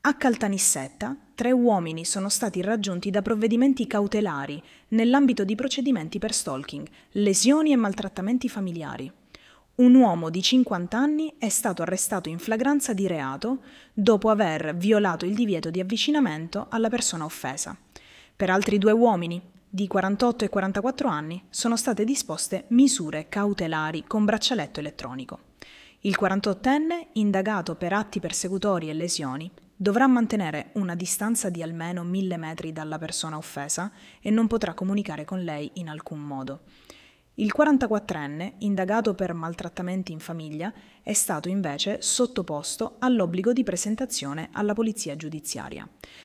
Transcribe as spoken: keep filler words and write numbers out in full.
A Caltanissetta, tre uomini sono stati raggiunti da provvedimenti cautelari nell'ambito di procedimenti per stalking, lesioni e maltrattamenti familiari. Un uomo di cinquanta anni è stato arrestato in flagranza di reato dopo aver violato il divieto di avvicinamento alla persona offesa. Per altri due uomini, di quarantotto e quarantaquattro anni, sono state disposte misure cautelari con braccialetto elettronico. Il quarantottenne, indagato per atti persecutori e lesioni, dovrà mantenere una distanza di almeno mille metri dalla persona offesa e non potrà comunicare con lei in alcun modo. Il quarantaquattrenne, indagato per maltrattamenti in famiglia, è stato invece sottoposto all'obbligo di presentazione alla polizia giudiziaria.